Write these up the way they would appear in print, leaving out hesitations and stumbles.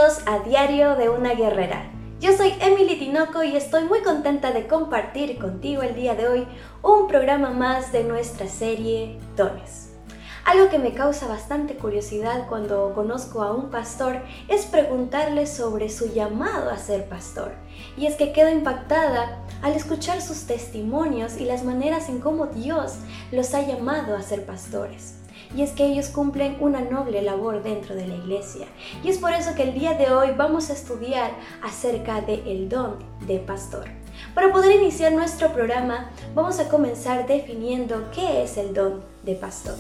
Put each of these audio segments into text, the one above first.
Bienvenidos a Diario de una Guerrera. Yo soy Emily Tinoco y estoy muy contenta de compartir contigo el día de hoy un programa más de nuestra serie Dones. Algo que me causa bastante curiosidad cuando conozco a un pastor es preguntarle sobre su llamado a ser pastor. Y es que quedo impactada al escuchar sus testimonios y las maneras en cómo Dios los ha llamado a ser pastores. Y es que ellos cumplen una noble labor dentro de la iglesia. Y es por eso que el día de hoy vamos a estudiar acerca del don de pastor. Para poder iniciar nuestro programa, vamos a comenzar definiendo qué es el don de pastor.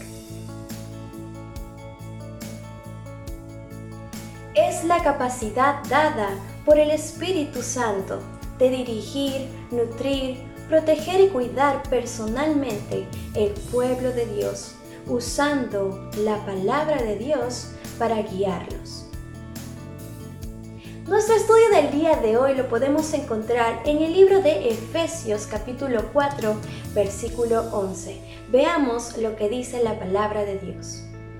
Es la capacidad dada por el Espíritu Santo de dirigir, nutrir, proteger y cuidar personalmente el pueblo de Dios, usando la palabra de Dios para guiarlos. Nuestro estudio del día de hoy lo podemos encontrar en el libro de Efesios capítulo 4, versículo 11. Veamos lo que dice la palabra de Dios.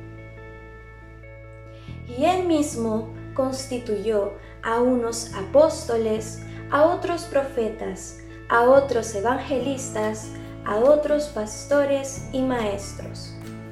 Y Él mismo constituyó a unos apóstoles, a otros profetas, a otros evangelistas, a otros pastores y maestros.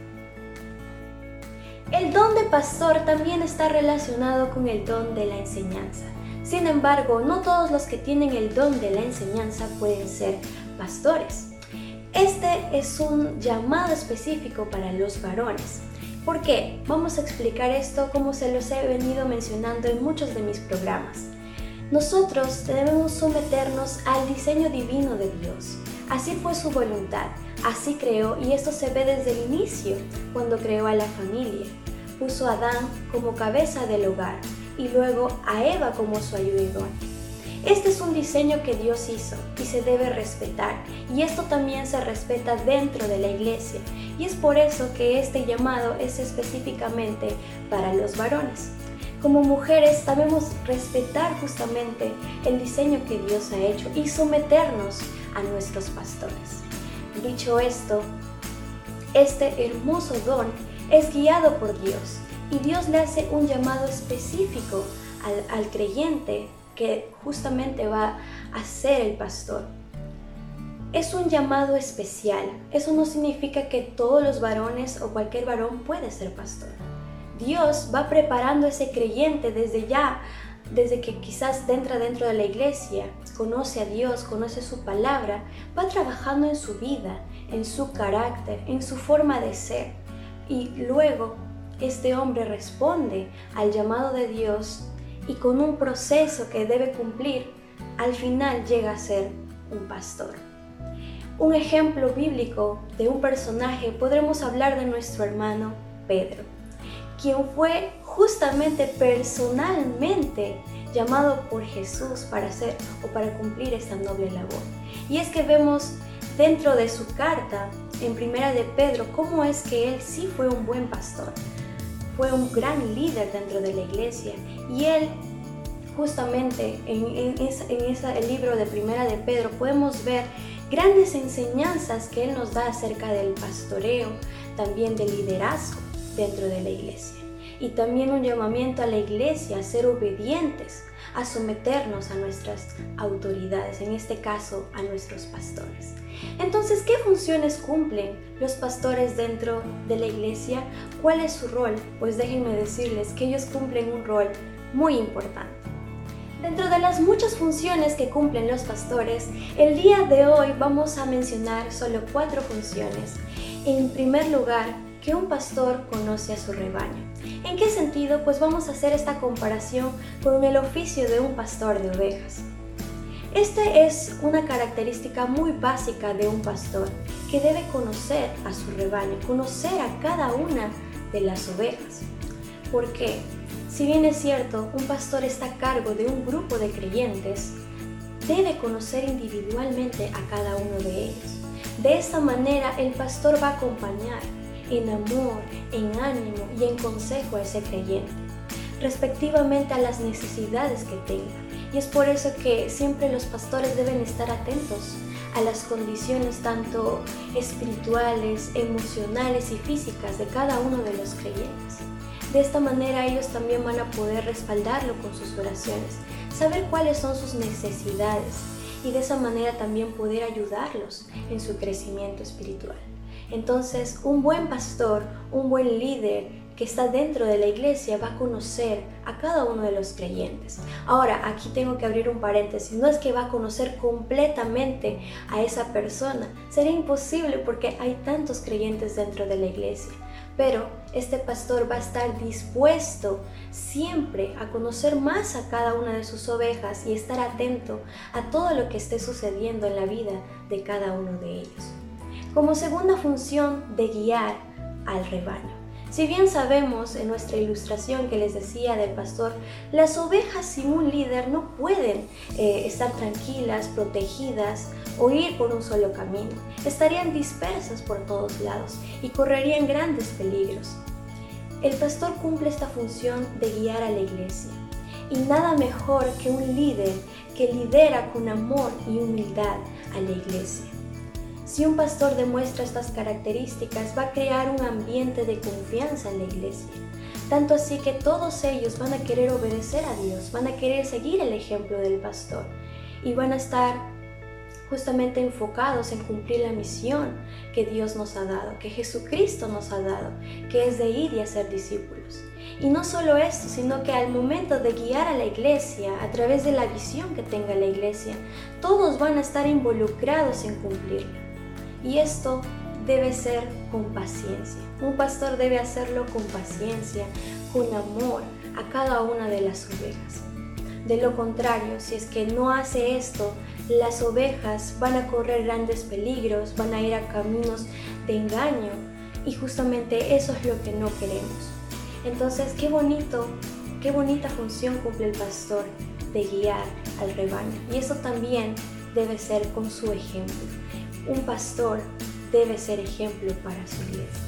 El don de pastor también está relacionado con el don de la enseñanza. Sin embargo, no todos los que tienen el don de la enseñanza pueden ser pastores. Este es un llamado específico para los varones. ¿Por qué? Vamos a explicar esto como se los he venido mencionando en muchos de mis programas. Nosotros debemos someternos al diseño divino de Dios. Así fue su voluntad, así creó, y esto se ve desde el inicio, cuando creó a la familia. Puso a Adán como cabeza del hogar y luego a Eva como su ayudador. Este es un diseño que Dios hizo y se debe respetar, y esto también se respeta dentro de la iglesia, y es por eso que este llamado es específicamente para los varones. Como mujeres debemos respetar justamente el diseño que Dios ha hecho y someternos a nuestros pastores. Dicho esto, este hermoso don es guiado por Dios, y Dios le hace un llamado específico al creyente que justamente va a ser el pastor. Es un llamado especial. Eso no significa que todos los varones o cualquier varón puede ser pastor. Dios va preparando a ese creyente desde que quizás entra dentro de la iglesia, conoce a Dios, conoce su palabra, va trabajando en su vida, en su carácter, en su forma de ser. Y luego este hombre responde al llamado de Dios y con un proceso que debe cumplir, al final llega a ser un pastor. Un ejemplo bíblico de un personaje podremos hablar de nuestro hermano Pedro, quien fue justamente personalmente llamado por Jesús para hacer o para cumplir esta noble labor. Y es que vemos dentro de su carta en Primera de Pedro cómo es que él sí fue un buen pastor. Fue un gran líder dentro de la iglesia, y él justamente en el libro de Primera de Pedro podemos ver grandes enseñanzas que él nos da acerca del pastoreo, también del liderazgo dentro de la iglesia, y también un llamamiento a la iglesia a ser obedientes, a someternos a nuestras autoridades, en este caso a nuestros pastores. Entonces, ¿qué funciones cumplen los pastores dentro de la iglesia? ¿Cuál es su rol? Pues déjenme decirles que ellos cumplen un rol muy importante. Dentro de las muchas funciones que cumplen los pastores, el día de hoy vamos a mencionar solo 4 funciones. En primer lugar, que un pastor conoce a su rebaño. ¿En qué sentido? Pues vamos a hacer esta comparación con el oficio de un pastor de ovejas. Este es una característica muy básica de un pastor, que debe conocer a su rebaño, conocer a cada una de las ovejas. ¿Por qué? Si bien es cierto, un pastor está a cargo de un grupo de creyentes, debe conocer individualmente a cada uno de ellos. De esta manera, el pastor va a acompañar en amor, en ánimo y en consejo a ese creyente, respectivamente a las necesidades que tenga. Y es por eso que siempre los pastores deben estar atentos a las condiciones tanto espirituales, emocionales y físicas de cada uno de los creyentes. De esta manera ellos también van a poder respaldarlo con sus oraciones, saber cuáles son sus necesidades y de esa manera también poder ayudarlos en su crecimiento espiritual. Entonces, un buen pastor, un buen líder que está dentro de la iglesia va a conocer a cada uno de los creyentes. Ahora, aquí tengo que abrir un paréntesis. No es que va a conocer completamente a esa persona. Sería imposible porque hay tantos creyentes dentro de la iglesia. Pero este pastor va a estar dispuesto siempre a conocer más a cada una de sus ovejas y estar atento a todo lo que esté sucediendo en la vida de cada uno de ellos. Como segunda función de guiar al rebaño. Si bien sabemos en nuestra ilustración que les decía del pastor, las ovejas sin un líder no pueden estar tranquilas, protegidas o ir por un solo camino. Estarían dispersas por todos lados y correrían grandes peligros. El pastor cumple esta función de guiar a la iglesia. Y nada mejor que un líder que lidera con amor y humildad a la iglesia. Si un pastor demuestra estas características, va a crear un ambiente de confianza en la iglesia. Tanto así que todos ellos van a querer obedecer a Dios, van a querer seguir el ejemplo del pastor y van a estar justamente enfocados en cumplir la misión que Dios nos ha dado, que Jesucristo nos ha dado, que es de ir y hacer discípulos. Y no solo esto, sino que al momento de guiar a la iglesia, a través de la visión que tenga la iglesia, todos van a estar involucrados en cumplirla. Y esto debe ser con paciencia. Un pastor debe hacerlo con paciencia, con amor a cada una de las ovejas. De lo contrario, si es que no hace esto, las ovejas van a correr grandes peligros, van a ir a caminos de engaño y justamente eso es lo que no queremos. Entonces, qué bonita función cumple el pastor de guiar al rebaño. Y eso también debe ser con su ejemplo. Un pastor debe ser ejemplo para su iglesia.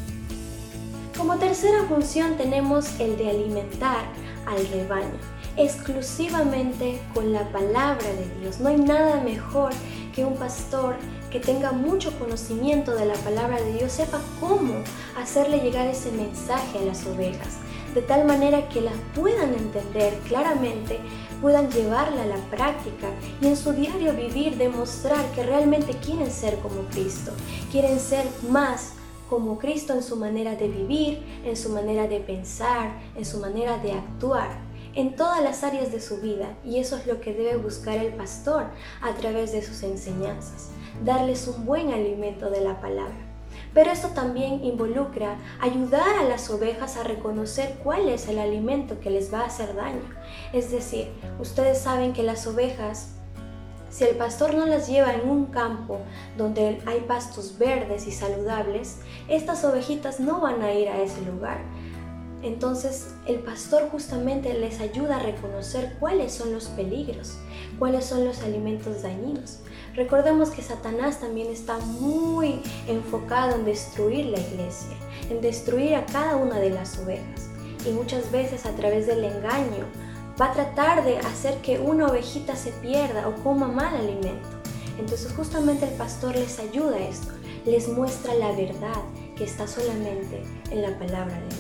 Como tercera función tenemos el de alimentar al rebaño, exclusivamente con la palabra de Dios. No hay nada mejor que un pastor que tenga mucho conocimiento de la palabra de Dios, sepa cómo hacerle llegar ese mensaje a las ovejas, de tal manera que las puedan entender claramente, puedan llevarla a la práctica y en su diario vivir demostrar que realmente quieren ser como Cristo, quieren ser más como Cristo en su manera de vivir, en su manera de pensar, en su manera de actuar, en todas las áreas de su vida. Y eso es lo que debe buscar el pastor a través de sus enseñanzas, darles un buen alimento de la palabra. Pero esto también involucra ayudar a las ovejas a reconocer cuál es el alimento que les va a hacer daño. Es decir, ustedes saben que las ovejas, si el pastor no las lleva en un campo donde hay pastos verdes y saludables, estas ovejitas no van a ir a ese lugar. Entonces, el pastor justamente les ayuda a reconocer cuáles son los peligros, cuáles son los alimentos dañinos. Recordemos que Satanás también está muy enfocado en destruir la iglesia, en destruir a cada una de las ovejas. Y muchas veces a través del engaño va a tratar de hacer que una ovejita se pierda o coma mal alimento. Entonces justamente el pastor les ayuda a esto, les muestra la verdad que está solamente en la palabra de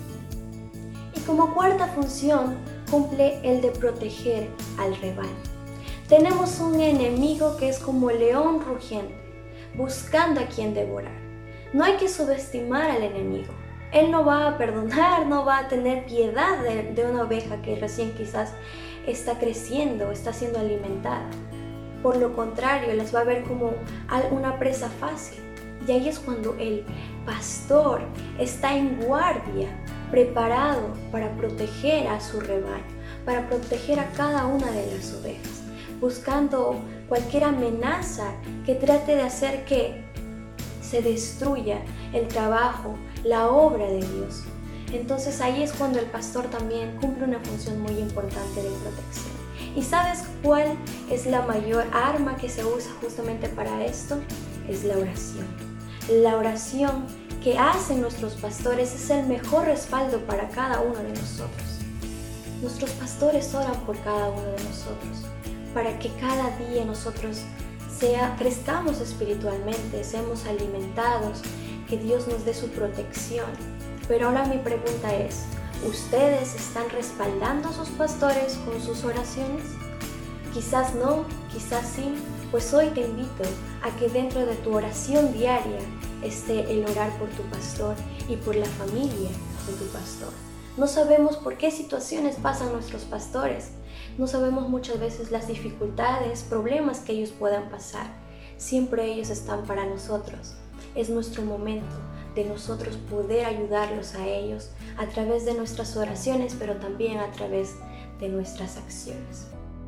Dios. Y como cuarta función cumple el de proteger al rebaño. Tenemos un enemigo que es como el león rugiente, buscando a quien devorar. No hay que subestimar al enemigo. Él no va a perdonar, no va a tener piedad de una oveja que recién quizás está creciendo, está siendo alimentada. Por lo contrario, las va a ver como una presa fácil. Y ahí es cuando el pastor está en guardia, preparado para proteger a su rebaño, para proteger a cada una de las ovejas, buscando cualquier amenaza que trate de hacer que se destruya el trabajo, la obra de Dios. Entonces ahí es cuando el pastor también cumple una función muy importante de protección. ¿Y sabes cuál es la mayor arma que se usa justamente para esto? Es la oración. La oración que hacen nuestros pastores es el mejor respaldo para cada uno de nosotros. Nuestros pastores oran por cada uno de nosotros, para que cada día nosotros crezcamos espiritualmente, seamos alimentados, que Dios nos dé su protección. Pero ahora mi pregunta es, ¿Ustedes están respaldando a sus pastores con sus oraciones? Quizás no, quizás sí, pues hoy te invito a que dentro de tu oración diaria esté el orar por tu pastor y por la familia de tu pastor. No sabemos por qué situaciones pasan nuestros pastores, no sabemos muchas veces las dificultades, problemas que ellos puedan pasar. Siempre ellos están para nosotros. Es nuestro momento de nosotros poder ayudarlos a ellos a través de nuestras oraciones, pero también a través de nuestras acciones.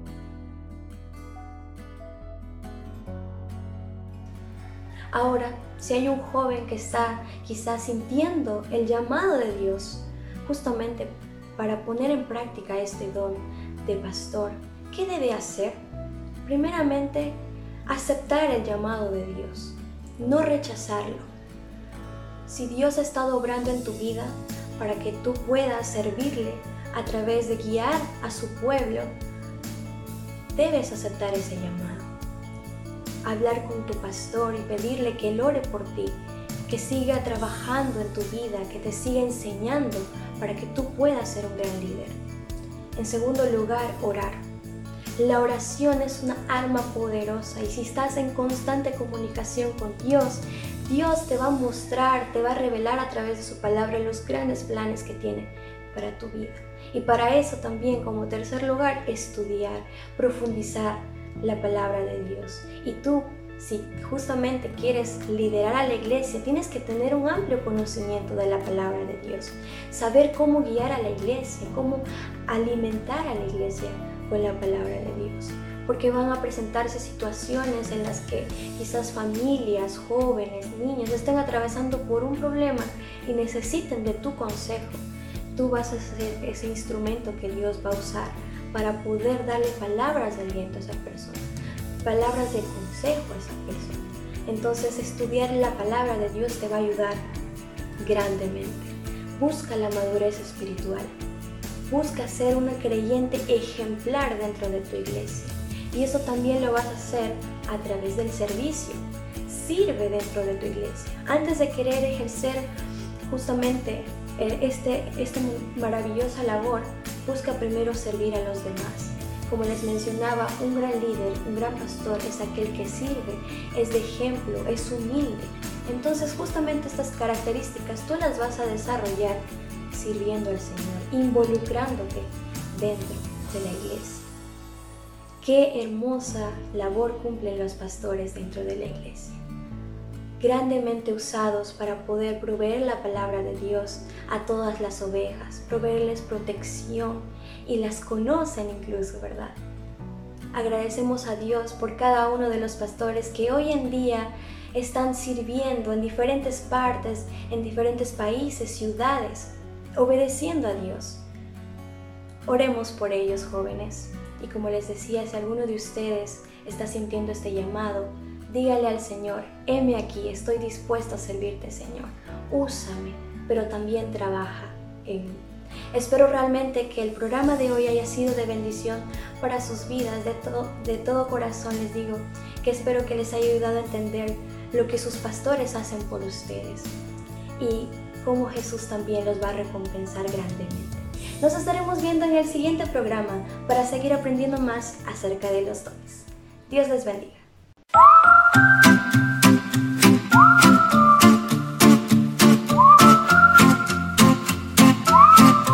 Ahora, si hay un joven que está quizás sintiendo el llamado de Dios justamente para poner en práctica este don de pastor, ¿qué debe hacer? Primeramente, aceptar el llamado de Dios, no rechazarlo. Si Dios ha estado obrando en tu vida para que tú puedas servirle a través de guiar a su pueblo, debes aceptar ese llamado. Hablar con tu pastor y pedirle que él ore por ti, que siga trabajando en tu vida, que te siga enseñando para que tú puedas ser un gran líder. En segundo lugar, orar. La oración es una arma poderosa y si estás en constante comunicación con Dios, Dios te va a mostrar, te va a revelar a través de su palabra los grandes planes que tiene para tu vida. Y para eso también, como tercer lugar, estudiar, profundizar la palabra de Dios. Y tú, si justamente quieres liderar a la iglesia, tienes que tener un amplio conocimiento de la palabra de Dios, saber cómo guiar a la iglesia, cómo alimentar a la iglesia con la palabra de Dios, porque van a presentarse situaciones en las que quizás familias, jóvenes, niños estén atravesando por un problema y necesiten de tu consejo. Tú vas a ser ese instrumento que Dios va a usar para poder darle palabras de aliento a esa persona, palabras de consejo a esa persona. Entonces, estudiar la palabra de Dios te va a ayudar grandemente. Busca la madurez espiritual. Busca ser una creyente ejemplar dentro de tu iglesia. Y eso también lo vas a hacer a través del servicio. Sirve dentro de tu iglesia. Antes de querer ejercer justamente esta maravillosa labor, busca primero servir a los demás. Como les mencionaba, un gran líder, un gran pastor es aquel que sirve, es de ejemplo, es humilde. Entonces justamente estas características tú las vas a desarrollar sirviendo al Señor, involucrándote dentro de la iglesia. Qué hermosa labor cumplen los pastores dentro de la iglesia, grandemente usados para poder proveer la palabra de Dios a todas las ovejas, proveerles protección y las conocen incluso, ¿verdad? Agradecemos a Dios por cada uno de los pastores que hoy en día están sirviendo en diferentes partes, en diferentes países, ciudades, obedeciendo a Dios. Oremos por ellos, jóvenes, y como les decía, si alguno de ustedes está sintiendo este llamado, dígale al Señor: heme aquí, estoy dispuesto a servirte, Señor. Úsame, pero también trabaja en mí. Espero realmente que el programa de hoy haya sido de bendición para sus vidas. De todo corazón les digo que espero que les haya ayudado a entender lo que sus pastores hacen por ustedes y cómo Jesús también los va a recompensar grandemente. Nos estaremos viendo en el siguiente programa para seguir aprendiendo más acerca de los dones. Dios les bendiga.